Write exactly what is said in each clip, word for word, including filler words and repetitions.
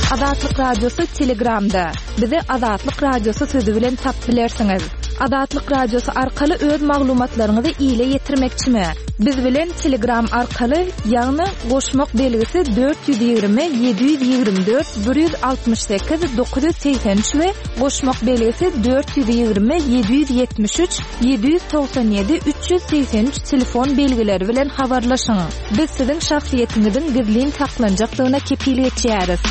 Azatlyk radiosu Telegramda. Bizi Azatlyk radiosu sözi bilen tap bilersiňiz. Azatlyk radiosu arkaly öz maglumatlaryňyzy ýyla ýetirmekçimi? Biz bilen Telegram arkaly ýagny goşmak belgisi dört yüz ýigirme yedi yüz ýigirme dört bir yüz altmış sekiz dokuz yüz seksen üç we goşmak belgisi dört yüz ýigirme yedi yüz yetmiş üç yedi yüz doksan ýedi üç yüz seksen üç telefon belgileri bilen habarlaşyň. Biz siziň şahsiýetiňizin gizlin saklanjaklygyna kepilik etýäris.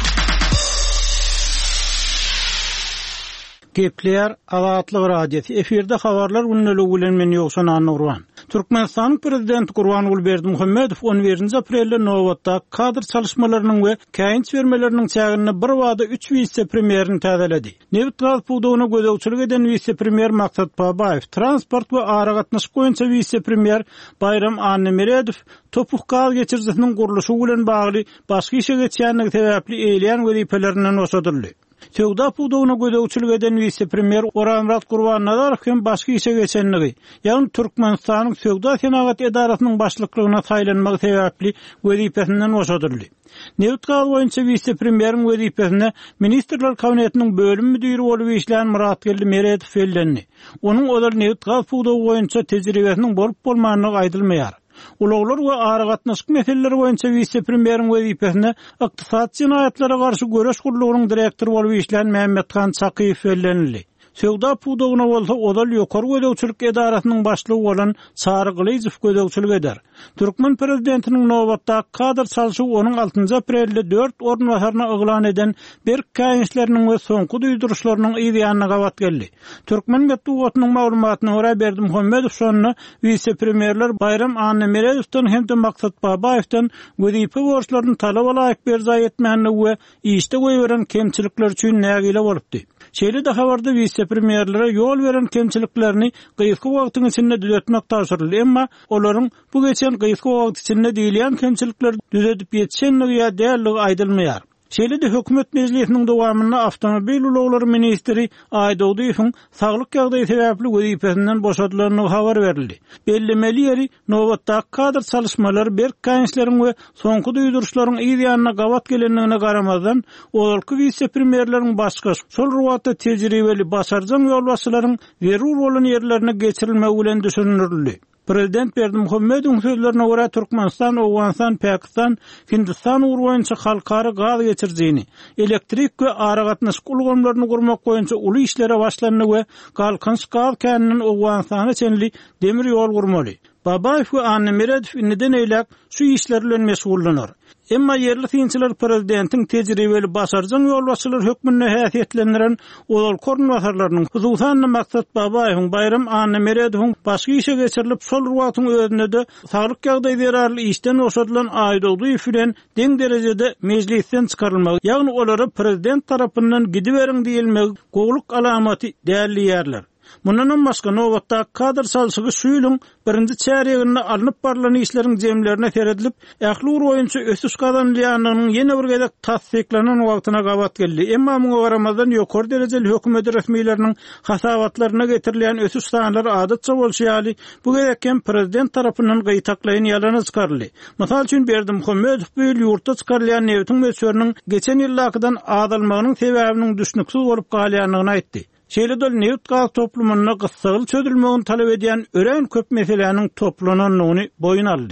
Gepler Azatlyk radiosu efirde habarlar unnuluk bilen men ýoksan anurwan. Türkmenistanyň prezidenti Gurbanuly Berdimuhammedow on birinji aprelde Nowatda kadr çalışmalarının we käýinç bermeleriniň çägini bir wada üç vice-premierini täzeledi. Neft gaz puwdugyna gözegçilik eden vice-premier Maksat Babayew, transport we ara gatnaşyk boýunça vice-premier Bayram Annemeredow topuk gaz geçirjisiniň guruluşy bilen bagly başga işe geçýänligi sebäpli eýleýän wezifelerinden osadyldy. Söwda puwdugyna gözegçilik eden vice-premier Oramrat Gurbannadarow hem başga işe geçenligi, ýagny Türkmenistanyň Söwda Senagat edarasynyň başlyklygyna saýlanmagy sebäpli wezipesinden osadyldy. Neft gaz boýunça vice-premieriň wezipesine ministrler kabinetiniň bölüm müdiri bolup işleýän Muratgelli Meredow bellendi. Onuň odar neft gaz puwdugy boýunça tejribesiniň bolup bolmagyny aýdylmaýar. Ulaglar we ara gatnaşyk meseleleri boýunça vice-premieriň wezipesine ykdysat jinaýatlary garşy göreş gurulugynyň direktory bolup işleýän Mehmethan Çakyýew bellendi. Söwda puwdugyna bolsa odal ýokary gözegçilik edarasynyň başlygy bolan Çary Gylyzow gözegçilik eder. Türkmen prezidentiniň Nowatda kadr çalyşy onuň altynjy aprelde dört ornwasaryna yglan eden bir käýinçleriniň we soňky duýduruşlarynyň ýa-da gawat geldi. Türkmen medeniýetiniň maglumatyna görä Berdimuhammedow şonu vice-premierler Bayram Annemerewden hem de Maksat Babayewden wezipe borçlaryny talap alaýyk berza etmänligi we işde goýuran kemçilikler üçin nägile bolupdy. Şeýle de habarda vice-premierlere ýol beren kemçiliklerini gysga wagtyň içinde düzeltmek taşyryldy, emma olaryň bu geçen gysga wagt içinde diýilýän kemçilikler düzeltip ýetişenligi ýa dälligi aýdylmaýar. Şeýle de hökümet meclisiniň dowamyna awtomobil ulaglary ministri Aýdowyň saglyk ýagdaýy sebäpli wezipesinden boşadylygyny habar berildi. Bellemeli ýeri Nowatda kadr çalışmalary bir käýinçleriň we soňky duýduruşlaryň ýa-da gawat gelenligine garamazdan olalky vice-premierleriň başga şol ruwatda tejribeli başarjan ýolbaşçylaryň zerur bolan ýerlerine geçirilmegi bilen düşünüldi. Prezident Berdimuhammedow sözlerine görä Türkmenistan, Owganistan, Pakistan, Hindistan urwaýynça halkary gaz geçirjini, elektrik we ara gatnaşyk ulgamlaryny gurmak boýunça uly işlere başlandy we galkynç gaz käniniň Owganistana çenli demir ýol gurmaly. Babayew we Annemeredow neden eýlek şu işler bilen meşgullanýar. Emma yerli synçylar prezidentiň tejribeli başarjan ýolbaşçylar hökmüne häsiýetlendiren olal korunwatarlarynyň huzusan Maksat Babayewiň Bayram Annemeredowyň başga işe geçirilip şol ruwatyň özünde de saglyk ýagdaýy zerarly işden oşadylan Aýdowy bilen deň derejede meclisten çykarylmagy, ýagny olary prezident tarapyndan gidiberiň diýilmegi gowluk alamaty dälilýärler. Mundan başga Nowatda kadr çalyşygy şu ýylyň birinji çäreginde alınıp barlan işleriň jemlerine seredilip, ähli boýunça ösüş kazanylýanynyň ýene bir gezek tasdiklanan wagtyna gawat geldi. Emma muňa garamazdan ýokary derejeli hökümet resmiýetleriniň hasabatlaryna getirilýän ösüş sanlary adatça bolşýaly, bu gezekkem prezident tarapyndan gytaklaýan ýalana çykaryldy. Mysal üçin Berdimuhammedow bu ýyl ýurtda çykarylýan neftiň möçberiniň geçen ýyllakydan azalmagynyň sebäbiniň düşnüksiz bolup galýanlygyny aýtdy. Şeýle de neft gaz toplumyna gysgaly çözülmegini talap edýän ören köp meseleniň toplananyny boyun aldy.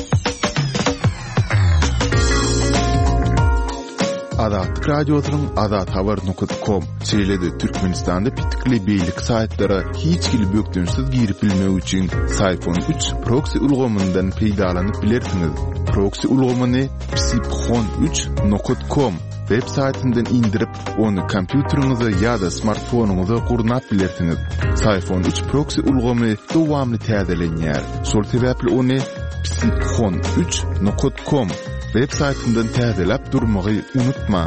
Azatlyk radiosynyň azat habar nokta com şeýle Türkmenistanda pitikli beýlik saýtlara hiç kili bökdünsiz girip bilmek üçin Sayfon üç proxy ulgamyndan peýdalanyp bilersiňiz. Proxy ulgamyny psipxon üç nokta com web saytından indirip onu kompýuteriňize ýa-da smartfonuňyza gurnap bilersiňiz. Sayfon üç proxy ulgamy dowamly täzelenýär. Şol sebäpli onu psipxon üç nokta com web saytından täzelep durmagy unutma.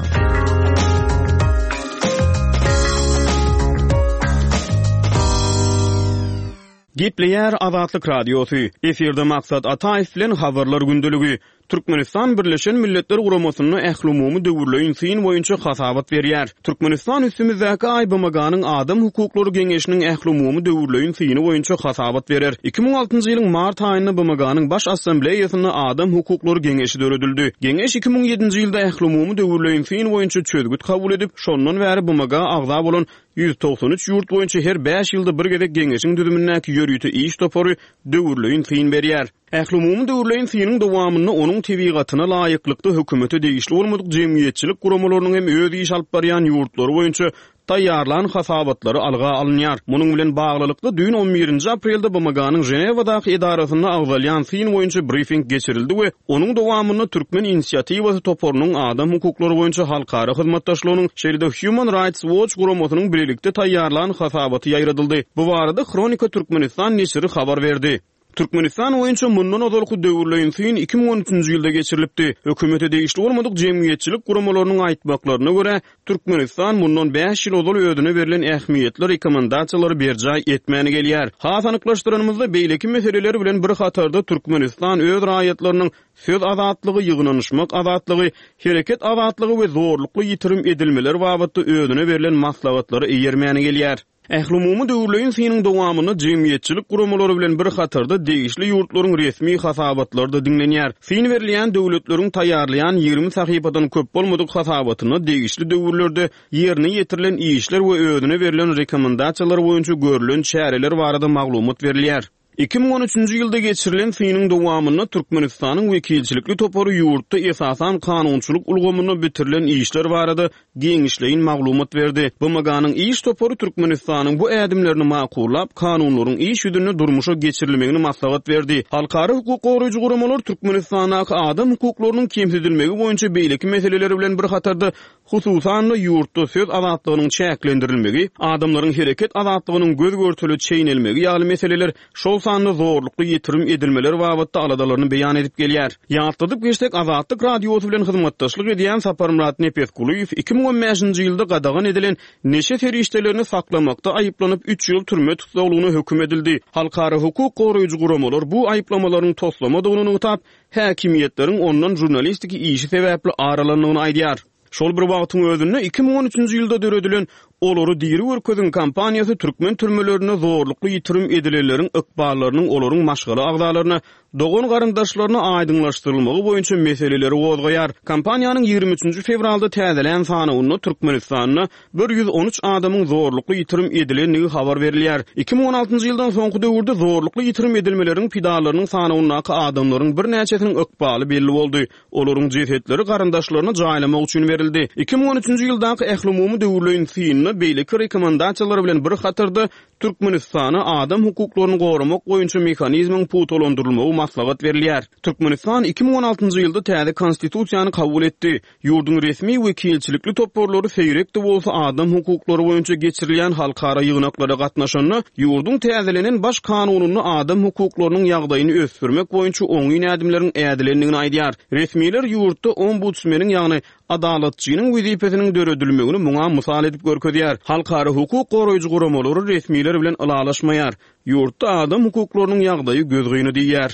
Gepleyer Azatlyk Radiosu. Eferde maksat Ataev bilen habarlar gündülügi. Türkmenistan Birleşen Milletler Guramasyny ählumumy döwürleýin syn boýunça hasabat berýär. Türkmenistan üstümizdäki Aýbamaganyň Adam hukuklary geňeşiniň ählumumy döwürleýin syny boýunça hasabat berer. iki bin on altyncy ýylyň mart aýynda B M G'nyň baş assambleýasyna Adam hukuklary geňeşi döredildi. Geňeş iki bin on ýedinji ýylda ählumumy döwürleýin syn boýunça çözgüt kabul edip, şondan bäri B M G agza bolan yüz doksan üç ýurt boýunça her beş ýylda bir gedek geňeşiň düzümindäki ýörüýti iş topory döwürleýin syn berýär. Ählumumy döwürleýin synyň dowamyny onuň tebigatyna laýyklykda hökümeti degişli bolmadyk jemgyýetçilik guramalarynyň hem öz iş alyp barýan ýurtlary boýunça taýýarlan hasabatlary alga alynýar. Munyň bilen baglylykda dün on birinji aprelde B M G'nyň Jenewadaky idarasyna agzalýan syn boýunça briefing geçirildi we onuň dowamyny Türkmen inisiýatywasy toporunyň adam hukuklary boýunça halkara hyzmatdaşlygynyň şeýle Human Rights Watch guramasynyň birlikde taýýarlan hasabaty ýaýradyldy. Bu barada Kronika Türkmenistan neşri habar berdi. Türkmenistan boýunça mundan ozalky döwürleýin syn iki bin on üçinji ýylda geçirilipdi. Hökümete degişli bolmadyk jemgyýetçilik guramalarynyň aýtmaklaryna görä, Türkmenistan mundan beş ýyl ozal ödüne berilen ähmiýetli rekomendasiýalary berjä etmäni gelýär. Has anyklaşdyrmamyzda beýleki meseleleri bilen bir hatarda Türkmenistan öz raýatlarynyň söz azatlygy, ýygnanyşmak azatlygy, hereket azatlygy we zorlukly ýitirim edilmeler babatda ödüne berilen maslahatlary eýermäni gelýär. Ählumumy döwürleýin synyň dowamyny jemgyýetçilik guramalary bilen bir hatarda degişli ýurtlaryň resmi hasabatlarynda dinlenýär. Syn berilýän döwletleriň taýýarlayan ýygrimi sahypadan köp bolmadyk hasabatyny degişli döwürlerde ýerine ýetirilen işler we ödüne berilen rekomendasiýalar boýunça görülen çäreler barada maglumat berilýär. iki bin on üçinji ýylda geçirilen synyň dowamyny Türkmenistanyň wekilçilikli topory ýurtda esasan kanunçylyk ulgamyny bitirilen işler barada geňişleýin maglumat berdi. B M G'nyň iş topory Türkmenistanyň bu ädimlerini makullap, kanunlaryň iş ýüzüne durmuşa geçirilmegini maslahat berdi. Halkara hukuk goraýjy guramalar Türkmenistanyň adam hukuklarynyň kemsedilmegi boýunça beýleki meseleleri bilen bir hatarda hususan ýurtda söz azatlygynyň çäklendirilmegi, adamlaryň hereket azatlygynyň göz görtüli çeýnelmegi ýaly meseleler şol sanly zorlukly ýetirim edilmeler babatda aladalaryny beýan edip gelýär. Ýatladyp geçdik Azatlyk Radiosu bilen hyzmatdaşlyk edýän Saparmurat Nepetkuliýew iki bin on beşinji ýylda gadagan edilen neşe terişdelerini saklamakda aýyplanyp üç ýyl türme tutulmagyna höküm edildi. Halkara hukuk goraýjy guramalar bu aýyplamalaryň toslamadygyny utap, häkimiýetleriň ondan jurnalistiki işi sebäpli aralanygyny aýdýar. Şol bir wagtyň özünde iki bin on üçinji ýylda döredilen olary diri örkezin kampaniýasy türkmen türmelerine zorlukly ýitirim edilenleriň ykballarynyň olaryň maşgala agdalaryna, dogan garyndaşlaryna aýdyňlaşdyrylmagy boýunça meseleleri gozgaýar. Kampaniýanyň ýygrimi üçinji fevralda täzelen sanawyny Türkmenistanyna bir ýüz on üç adamyň zorlukly ýitirim edilenligi habar berilýär. iki bin on altynjy ýyldan soňky döwürde zorlukly ýitirim edilmeleriň pidalarynyň sanawyna adamlaryň bir näçesiniň ykbaly belli boldy. Olaryň jesetleri garyndaşlaryna jaýlamak üçin berildi. iki bin on üçinji ýyldaky ählumumy döwürleýin syny beýleki rekomendasiýalary bilen bir hatarda Türkmenistany adam hukuklaryny goramak boýunça mekanizmiň putolandyrylmagy maslahat berilýär. Türkmenistan iki bin on altynjy ýylda täze konstitusiýany kabul etdi. Ýurdun resmi wekilçilikli toporlary seýrekde bolsa adam hukuklary boýunça geçirilýän halkara ýygnaklara gatnaşanyny, ýurdun täzelenen baş kanunyny adam hukuklarynyň ýagdaýyny ösdürmek boýunça oňy ädimleriň ädilenligini aýdýar. Resmiler ýurtda ombudsmeniň ýagny adalatçynyň wezipesiniň döredilmegini muňa mysal edip görkezýär. Halkara hukuk goraýjy guramalary resmiler bilen alalaşmaýar. Ýurtda adam hukuklarynyň ýagdaýy gözgyny diýär.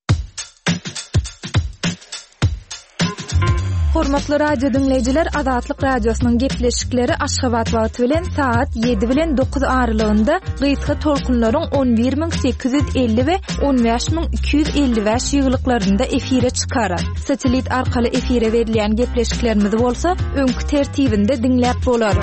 Hormatly radio dinleyijiler, Azatlyk Radiosynyň gepleşikleri Aşgabat wagty bilen saat ýedi bilen dokuz aralygynda gyýtgy tolkunlaryň on bir min sekiz ýüz elli we on beş min iki ýüz elli beş ýyglyklarynda efire çykarar. Satelit arkaly efire berilýän gepleşiklerimiz bolsa, öňkü tertibinde dinläp bolarys.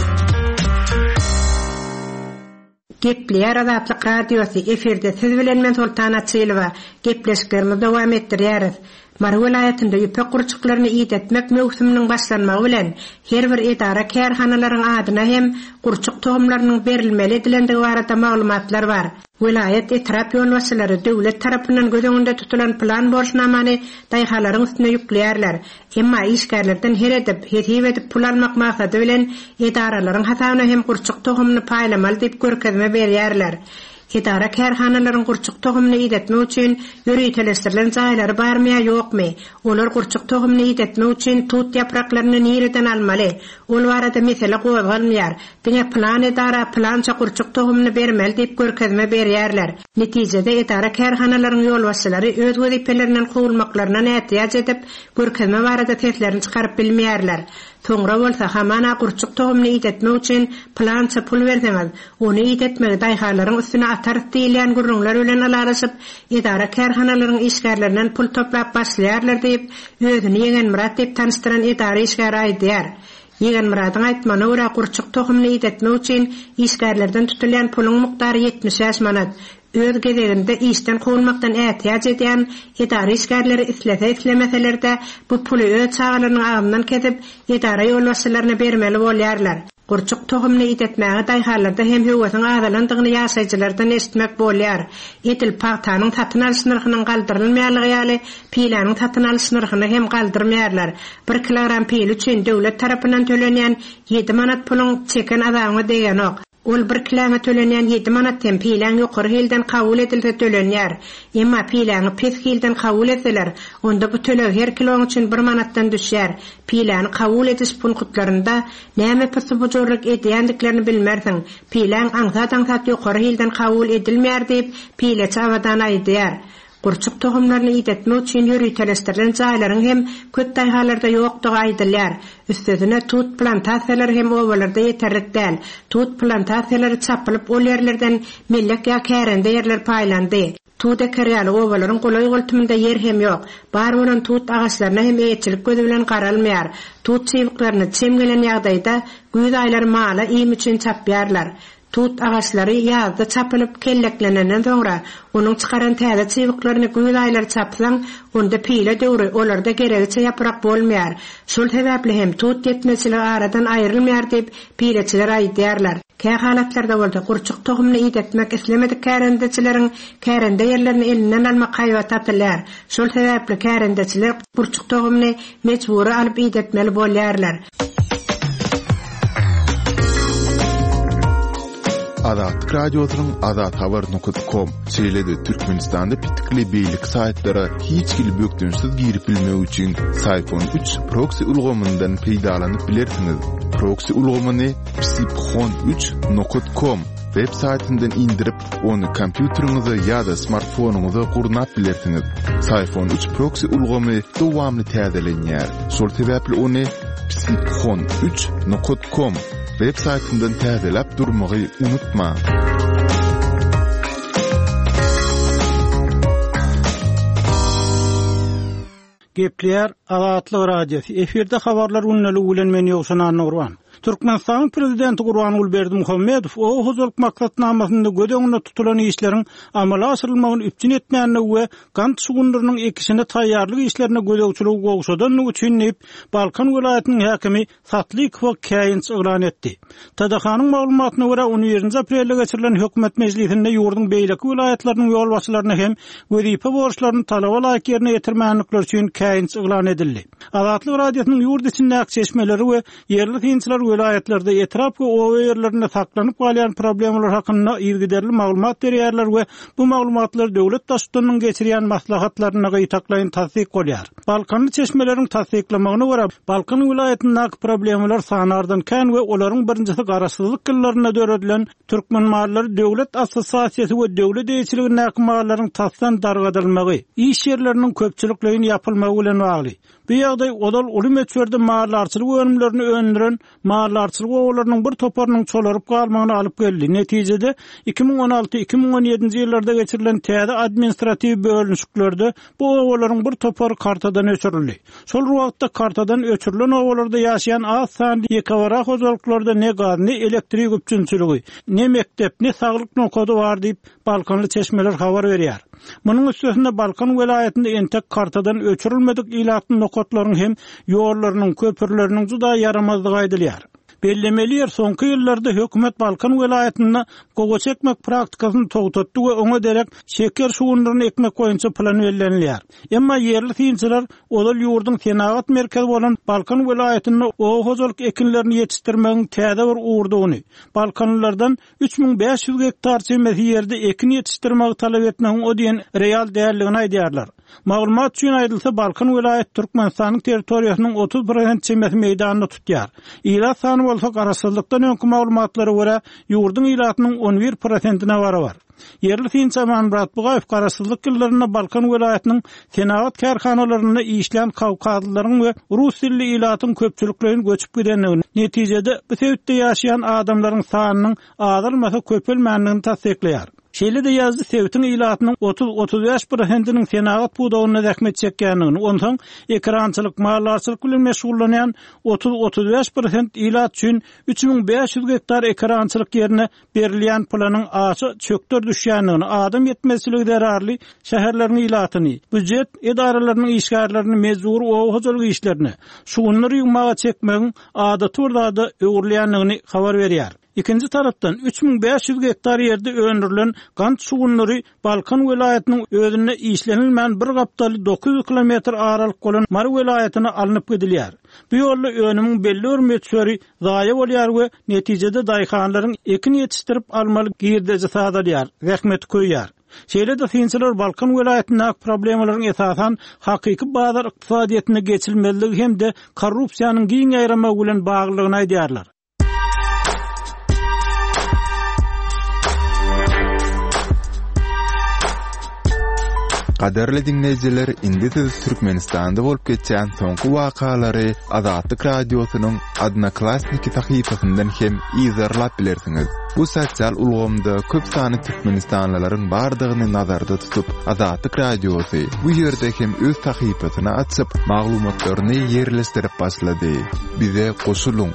Gepleýär Azatlyk Radiosu efirde siz bilen men Sultan Atsylywa gepleşiklerimizi dowam etdirýäris. Mara vilayetinde ýüpek gurçuklaryny ýet etmek mewsüminiň başlanmagy bilen her bir edara kärhanalaryň adyna hem gurçuk tohumlarynyň berilmeli edilendigi barada maglumatlar bar. Vilayet etrap ýolbaşçylary döwlet tarapyndan göz öňünde tutulan plan borçnamany daýhalaryň üstüne ýükleýärler. Emma işgärlerden her edip, hetip edip pul almak maksady bilen edaralaryň hasabyna hem gurçuk tohumny paýlamaly diýip görkezme berýärler. Edara kärhanalaryň gurçuk tohumny ýetmek üçin ýörüýteleşdirilen jaýlary barmya ýokmy? Olar gurçuk tohumny ýetmek üçin tut ýapraklaryny nireden almaly? Ol barada mesele gozgalmaýar. Diňe plan edara plança gurçuk tohumny bermeli diýip görkezme berýärler. Netijede edara kärhanalaryň ýolbaşçylary öz wezipelerinden gowulmaklaryna ähtiýaç edip görkezme barada teslerini çykaryp bilmeýärler. Soňra bolsa hamana gurçuk tohumny ýetmek üçin plança pul berseňiz, ony ýetmegi daýhalaryň üstüne atar diýilýän gurrunlar bilen alaşyp, edara kärhanalaryň işgärlerinden pul toplap başlaýarlar diýip özüni ýegen Murat diýip tanıştyran edara işgäri aýdýar. Ýegen Muratyň aýtmana görä gurçuk tohumny ýetmek üçin işgärlerden tutulýan puluň mukdary yetmiş beş manat. Öz gezeginde işten gowulmakdan ähtiýaç edýän edara işgärleri islese islemeselerde bu puly öz çağalarynyň agyndan kesip edara ýolbaşçylaryna bermeli bolýarlar. Gurçuk tohumny ýetmäge daýhalarda hem höwesiň azalandygyny ýaşaýjylardan eşitmek bolýar. Etil pahtanyň satyn alyş narhynyň galdyrylmaýanlygy ýaly pilanyň satyn alyş narhyny hem galdyrmaýarlar. bir kilogram pil üçin döwlet tarapyndan tölenýän ýedi manat pulyň çeken adamı degen ok. Ol bir kilogram tölenýän ýedi manat hem pilan ýokary hilden kabul edilse tölenýär. Emma pilany pes hilden kabul etseler, onda bu tölew her kilo üçin bir manatdan düşýär. Pilany kabul ediş punktlarynda näme persupjorlyk edýändiklerini bilmersiň. Pilan aňsat-aňsat ýokary hilden kabul edilmeýär diýip pile çawadan aýdýar. Gurçuk tohumlaryny ýetmek üçin ýürüýtelestirilen jaýlaryň hem köp daýhalarda ýokdugy aýdylýar. Üstüne tut plantasiýalary hem owalarda ýeterlik däl. Tut plantasiýalary çapylyp ol ýerlerden mellek ýa kärende ýerler paýlandy. Tut ekerýäli owalaryň golay goltymynda yer hem ýok. Bar bolan tut agaçlaryna hem eýetçilik gözi bilen garalmaýar. Tut çywyklaryny çemgelen ýagdaýda güýz aýlary mala iýim üçin çapýarlar. Tut agaçlary ýazda çapylyp kelleklenenden soňra onuň çykaran täze çywyklaryny güýz aýlary çapsaň, onda pile döwri olarda geregiçe ýaprak bolmaýar. Şol sebäpli hem tut ýetmesiler aradan aýrylmaýar diýip pileçiler aýdýarlar. Käy halatlarda bolsa gurçuk tohumny ýetmek islemedik kärendeçileriň kärende ýerlerini elinden almak gaýbat atylýar. Şol sebäpli kärendeçiler gurçuk tohumny mecburi alyp ýetmeli bolýarlar. Azatlyk radiosynyň azat habar nokta com şeýlede Türkmenistanda pitikli beýlik saýtlary hiç kili bökdünsiz girip bilmek üçin Sayfon üç proxy ulgamyndan peýdalanyp bilersiňiz. Proxy ulgamyny psipxon üç nokta com web saytyndan indirip onu kompýuteriňize ýa-da smartfonuňyza gurnap bilersiňiz. Sayfon üç proxy ulgamy dowamly täzelenýär. Şol sebäpli ony psipxon üç nokta com web saytyndan täzelep durmagy unutma. Gepler Azatlyk radiosu efirde habarlar unnally bilen men ýokşan Nurwan. Türkmenistanyň prezidenti Gurban Gulberdimuhammedow o huzurlyk maksatnamasynda gödeňine tutulan işleriň amala asyrylmagyny üpçün etmänine we gant sugunlarynyň ekisine taýýarlyk işlerine gödegçilik gowşadan üçin nip Balkan welaýatynyň hakimi Satlykow käýinç oglan etdi. Tadahanyň maglumatyna görä on birinji aprelde geçirilen hökümet mejlisinde ýurdun beýleki welaýatlarynyň ýolbaşçylaryna hem wezipe borçlaryny talaba laýyk ýerine ýetirmänlikleri üçin käýinç oglan edildi. Azatlyk radiosynyň ýurt içindäki çeşmeleri we ýerli hinçler welaýatlarda etraf we owa ýerlerinde saklanyp galýan problemler hakynda ýergiderli maglumat berýärler we bu maglumatlar döwlet daşdynyň geçirýän maslahatlaryna gaýtaklaýyn tasdik bolýar. Balkan çeşmeleriň tasdiklamagyna görä Balkan welaýatyndaky problemler sanardan kän we olaryň birincisi garaşsyzlyk gyllaryna döredilen türkmen mallary döwlet assosiasiýasy we döwlet eýçiligindäki mallaryň tasdan dargadylmagy, iş ýerleriniň köpçülikliğini ýapylmagy bilen bagly. Bu ýagdaý odal uly meçberde mallarçylyk önümlerini öndüren mallarçylyk owlarynyň bir toparynyň çolaryp galmagyny alyp geldi. Netijede iki ming on alty iki ming on ýedinji ýyllarda geçirilen täze administrativ bölünşiklerde bu owlaryň bir topary kartadan öçürildi. Şol wagtda kartadan öçürilen owlarda ýaşaýan az sanly ýekawara hozurluklarda ne gaz, ne elektrik üçinçiligi, ne mektep, ne saglyk nokady bar diýip Balkanly çeşmeler habar berýär. Munyň üstünde Balkan welaýatynda entek kartadan öçürilmedik ilatyň nokatlaryň hem ýollarynyň, köpürleriniň juda yaramazlygy aýdylýar. Bellemeli yer soňky ýyllarda hökümet Balkan welaýatynda gogo çekmek praktikasyny togtatdy we oňa derek şeker şugunlaryny ekmek boýunça plan bellenilýär. Emma ýerli synçylar olal ýurdun senagat merkezi bolan Balkan welaýatynda o hozurlyk ekinlerini ýetişdirmegiň täze bir uğurdugyny, Balkanlylardan üç ming beş ýüz hektar çemesi ýerde ekin ýetişdirmegi talap etmegiň o diýen real däerligini aýdýarlar. Maglumat üçin aýdylsa, Balkan vilayet Türkmenistanyň territoriýasynyň otuz prosent çemeti meýdanyny tutýar. Ilat sany bolsa garaşdyrlykdan öňkü maglumatlara görä ýurdun ilatynyň on bir prosentine bara bar. Yerli Finçaman Murat Bugayew garaşdyrlyk ýyllaryna Balkan vilayatynyň senagat karhanalaryna işleýän Kawkazlylaryň we rus dilli ilatyň köpçülikleriniň göçüp gidenligini, netijede bu sebäpde ýaşaýan adamlaryň sanynyň azalmasa köpelmänligini tasdikleýär. Şeýle de ýazdy Sewtin ilatynyň otuz otuz beş prosentiniň senagat budawyna zähmet çekýänligini, ondan ekrançylyk, mallarçylyk bilen meşgullanýan otuz otuz beş prosent ilat üçin üç bin beş yüz hektar ekrançylyk ýerine berilýän planyň açy çökdür düşýänligini, adam ýetmezçiligi derarly şäherleriň ilatyny, büdjet edaralarynyň işgärlerini mezur owajalyk işlerini, şugunlary ýygmaga çekmegiň adaty urda öwürleýänligini habar berýär. İkinci tarapdan üç bin beş yüz hektar ýerde öndürilen gant sugunlary Balkan vilayatynyň özüne işlenilmän bir gapdaly dokuz yüz kilometr aralyk bolan Mar vilayatyna alınıp gidilýär. Bu ýolda önümiň belli örmetçleri zaýa bolýar we netijede daýhanlaryň ekin ýetişdirip almaly girdiji sadalýar, zähmet koýýar. Şeýle de finçiler Balkan vilayatynyň problemlaryň esasan hakyky bazar ykdysadyetine geçilmeligi hem-de korrupsiýanyň giň aýrama bilen baglygyny aýdýarlar. Kaderli dinleyiciler, indi siz Türkmenistanda bolup geçen soňky wakalary Azatlyk radiosynyň Adnaklasniki tahypasyndan hem izarlap bilersiňiz. Bu sosial ulgamda köp sany Türkmenistanlylaryň bardygyny nazarda tutup, Azatlyk radiosy bu ýerde hem öz tahypasyny açyp, maglumatlaryny ýerleşdirip başlady. Bize goşuluň.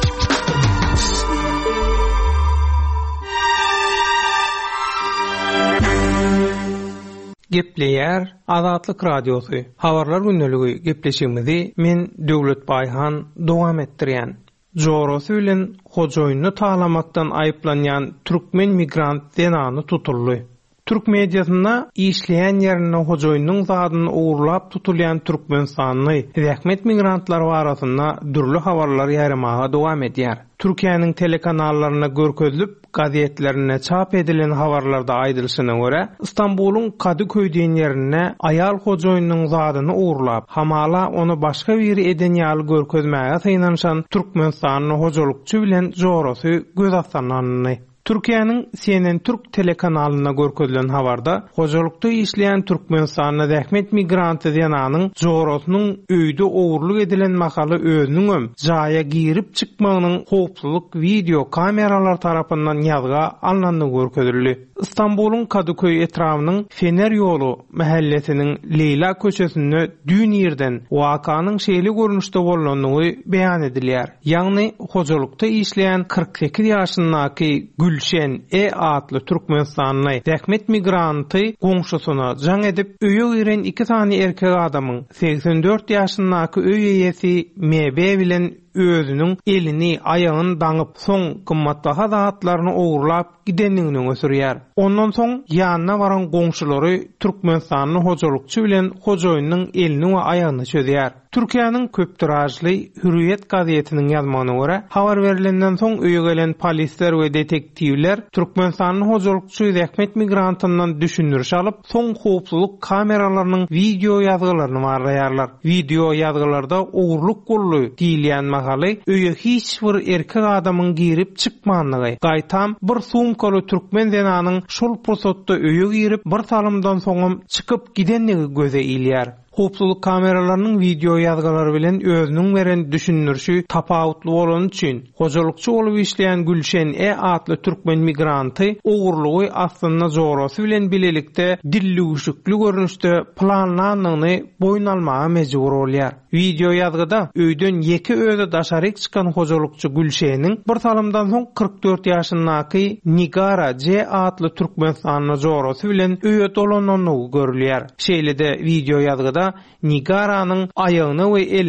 Gepleýär Azatlyk radiosu. Habarlar günneligi gepleşigimizi men Döwlet Baýhan dowam etdirýän. Jorosy bilen hojoýuny taýlamakdan aýyplanýan türkmen migrant denany tutuldy. Türk mediasynda işleýän ýerine hojoýunyň zadyny ugurlap tutulýan Türkmenistanyny zähmet migrantlar barasynda dürli habarlar ýaýramaga dowam edýär. Türkiýanyň telekanallaryna görkezlip gazetlerine çap edilen habarlarda aýdylyşyna görä, İstanbulyň Kadıköy diýen ýerine aýal hojoýunyň zadyny ugurlap, hamala onu başga bir eden ýaly görkezmäge synaşan Türkmenistanyň hojolukçy bilen jorosy göz atlananyny. Türkiýanyň C N N Türk telekanalyna görkezilen habarda hojolukda işleýän Türkmenistanyň zähmet migranty denanyň jorosynyň öýde owurluk edilen makaly özüniň öm jaýa girip çykmagynyň howpsuzlyk video kameralar tarapyndan ýazga alnanyny görkezildi. İstanbulyň Kadıköy etrafynyň Fener ýolu mahallesiniň Leyla köşesinde dün ýerden wakanyň şeýle görnüşde bolanyny beýan edilýär. Ýagny hojolukda işleýän kırk sekiz ýaşyndaky Gülşen E adlı Türkmenistanyň zähmet migranty goňşusyna jaň edip öýe giren iki tane erkek adamyň seksen dört ýaşyndaky öý eýesi M B bilen özüniň elini, aýagyny daňyp, soň kymmatbaha zatlaryny owurlap gidenligini öňe. Ondan soň ýanyna baran goňşulary Türkmenistanyň hojolukçy bilen hojoýunyň elini we aýagyny çözýär. Türkiýanyň köptirajly Hürriyet gazetiniň ýazmagyna görä, habar berilenden soň öýe gelen polisler we detektivler Türkmenistanyň hojolukçy zähmet migrantyndan düşündürüş alyp, soň howpsuzlyk kameralarynyň video ýazgylaryny barýarlar. Video ýazgylarda owurluk bolly diýilýän makaly öýe hiç bir erkek adamyň girip çykmanlygy, gaýtam bir sumkaly türkmen denanyň şol prosotda öýe girip bir salymdan soňam çykyp gidenligi göze ilýär. Howpsuzlyk kameralarynyň video ýazgylary bilen özüniň beren düşünürşi tapawutly bolan üçin hojolukçy bolup işleýän Gülşen E adly türkmen migranty owurlugy aslynda jorosy bilen bilelikde dilli uşukly görnüşde planlanyny boyun almaga mejbur bolýar. Video ýazgyda öýden ýeki öýde daşaryk çykan hojolukçy Gülşeniň bir salymdan soň kırk dört ýaşyndaky Nigara C adly türkmenistanyň jorosy bilen öýe dolananyny görülýär. Şeýle-de video ýazgyda Nigaranyň aýagyny we eline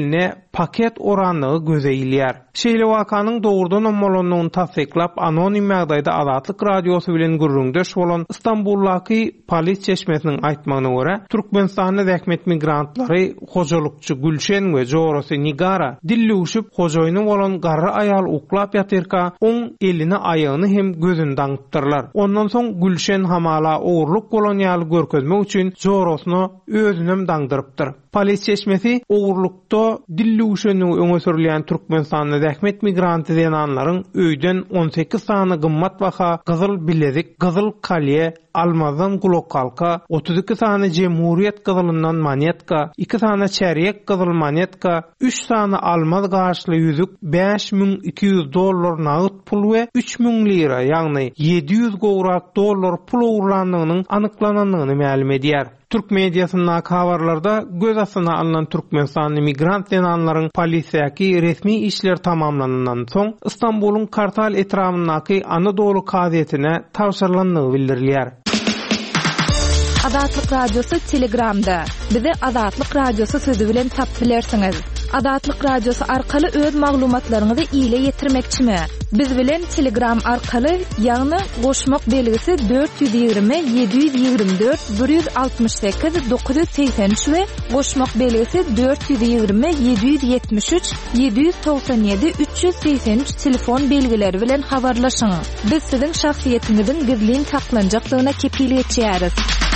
paket oranlygy gözeýilýär. Şeýle wakanyň dogrudan ommalanlygyny tasdiklap anonim magdaýda Azatlyk radiosu bilen gürrüňdeş bolan İstanbuldaky polis çeşmesiniň aýtmagyna görä, Türkmenistanyň zähmet migrantlary hojulukçy Gülşen we Jorosy Nigara dilli uşup hojoýuny bolan garry aýal uklap ýatyrka oň elini aýagyny hem gözüni daňypdyrlar. Ondan soň Gülşen hamala owurluk bolan ýaly görkezmek üçin Jorosyny özünem daňdyrypdyr. Polis çeşmesi owurlukda dilli uşuny öňe sürülýän Türkmenistanyň zähmet migranty denanlaryň öýden on sekiz sany gymmat baha gyzyl bilezik, gyzyl kalye, almazdan gulok halka, otuz iki sany Jemhuriyet gyzylyndan monetka, iki sany çäriýek gyzyl monetka, üç sany almaz gaşly ýüzük, beş miň iki ýüz dollar nagyt pul we üç miň lira, ýagny yedi ýüz gowrak dollar pul owurlandygynyň anyklananlygyny ma'lum edýär. Türk mediasynyň habarlarda göz astyna alynan Türkmenistanyň migrant denanlaryň polisiýaky resmi işler tamamlanandan soň İstanbulyň Kartal etrafyndaky Anadolu gazetine tawşyrlandygy bildirilýär. Azatlyk radiosu Telegramda. Bizi Azatlyk radiosu sözi bilen tap bilersiňiz. Azatlyk radiosu arkaly öz maglumatlaryňyzy ýyla ýetirmekçimi? Biz bilen Telegram arkaly ýagny goşmak belgisi dört yüz ýygrimi yedi yüz ýygrimi dört bir yüz altmış sekiz dokuz yüz seksen üç we goşmak belgisi dört yüz ýygrimi yedi yüz ýetmiş üç yedi yüz toksan ýedi üç yüz seksen üç telefon belgileri bilen habarlaşyň. Biz siziň şahsiýetiňiziň gizlin saklanjakdygyna kepillik etýäris.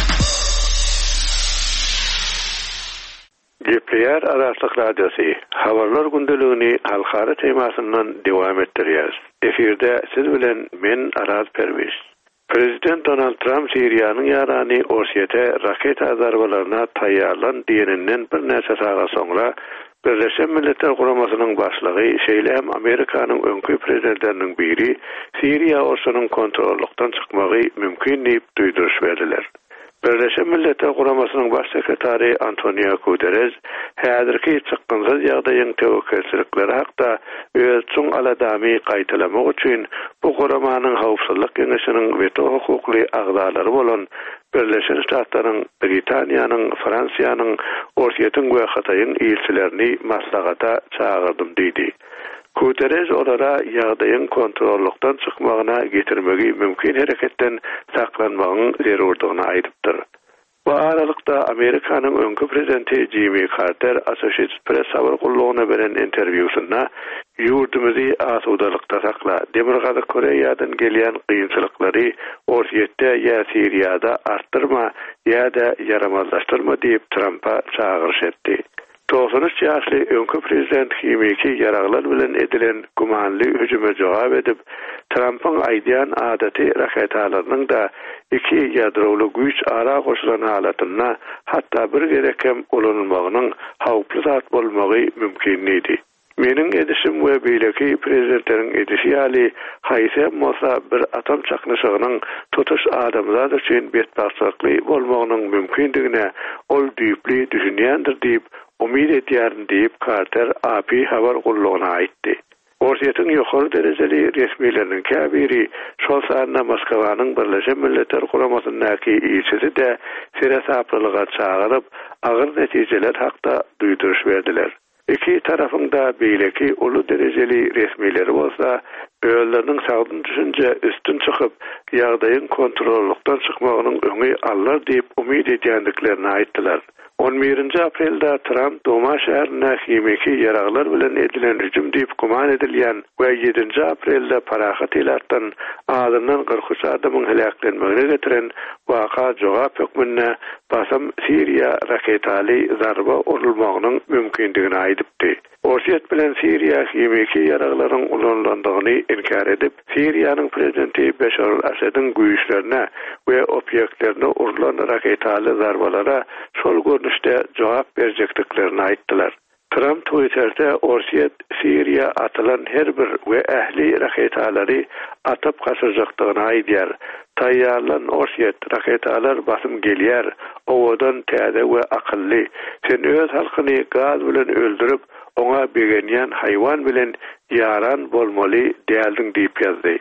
Gepleyer Azatlyk radiosu habarlar gündeligini halkara temasyndan dowam etdirýär. Efirde siz bilen men Araz Perwiz. Prezident Donald Trump Siriýanyň ýarany Orsiýete raket azarbalaryna taýýarlan diýeninden bir näçe sagat soňra Birleşen Milletler Guramasynyň başlygy şeýlem Amerikanyň öňkü prezidentläriniň biri Siriýa orsunyň kontrollukdan çykmagy mümkin diýip duýduruş berdiler. Birleşen Milletler Guramasynyň baş sekretary Antonio Guterres häzirki çykgynsyz ýagdaýyň tewekkelçilikleri hakda öz çuň aladamy gaýtalamak üçin bu guramanyň howpsuzlyk geňeşiniň veto hukukly agdalary bolan Birleşen Ştatlaryň, Britaniýanyň, Fransiýanyň, Orsiýetin we Hataýyň ilçilerini maslahata çağırdım diýdi. Guterres olara ýagdaýyň kontrollukdan çykmagyna getirmegi mümkin hereketden saklanmagyň zerurdygyny aýdypdyr. Bu aralykda Amerikanyň öňkü prezidenti Jimmy Carter Associated Press habar gullugyna beren interwýusynda ýurdumuzy asudalykda sakla, Demirgazy Koreýadan gelýän gynçylyklary Orsiýetde ýa Siriýada artdyrma ýa-da yaramazlaşdyrma diýip Trump'a çağırış etdi. doksan üç ýaşly öňkü prezident himiki ýaraglar bilen edilen gumanly hüjüme jogap edip, Trump'yň aýdýan adaty raketalarynyň da iki ýadrowly güýç ara goşulan halatyna hatda bir gerekem ulanmagynyň hawply zat bolmagy mümkin idi. Meniň edişim we beýleki prezidentleriň edişi ýaly haýsy bolsa bir atom çaknyşygynyň tutuş adamlar üçin betbaşlykly bolmagynyň mümkindigine ol düýpli düşünýändir diýip umid edýärin diýip Carter A P habar gullugyna aýtdy. Orsiýetin ýokary derejeli resmileriniň käbiri şol sanda Moskwanyň Birleşen Milletler Guramasynyňky ilçisi de serasaplylyga çağıryp agyr netijeler hakda duýduruş berdiler. İki tarafın da beýleki ulu derejeli resmileri bolsa, öýleriniň sagdyn düşünje üstün çykyp, ýagdaýyň kontrollukdan çykmagynyň öňi allar diýip umid edýändiklerini aýtdylar. on birinji aprelda Trump Doma şäherine himiki ýaraglar bilen edilen hüjüm diýip guman edilýän we ýedinji aprelda parahat elatdan adamdan kırk üç adamyň helaklenmegine getiren waka jogap hökmüne basam Siriýa raketaly zarba urulmagynyň mümkindigini aýdypdy. Orsiýet bilen Siriýa himiki ýaraglaryň ulanlandygyny inkar edip, Siriýanyň prezidenti Beşar al-Asadyň güýçlerine we obyektlerine urulan raketaly zarbalara şol görnüşde jogap berjekdiklerini aýtdylar. Trump Twitter'de Orsiýet Siriýa atylan her bir we ähli raketalary atyp gaçyrjakdygyny aýdýar. Taýýarlan Orsiýet raketalar basym gelýär, owadan täze we akylly. Sen öz halkyny gaz bilen öldürüp, oňa begenýän haýwan bilen ýaran bolmaly däldiň diýip ýazdy.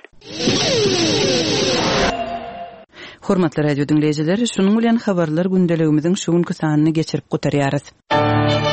Hormatly radio dinleýijiler, şunuň bilen habarlar gündeligimiziň şu günkü sanyny geçirip gotarýarys.